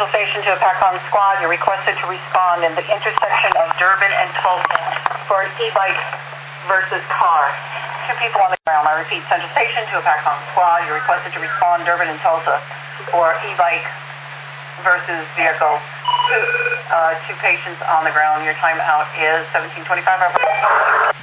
Central Station to a PACON squad. You're requested to respond in the intersection of Durbin and Tulsa for an e-bike versus car. 2 people on the ground. I repeat, Central Station to a PACON squad. You're requested to respond Durbin and Tulsa for e-bike versus vehicle. 2 patients on the ground. Your timeout is 17:25.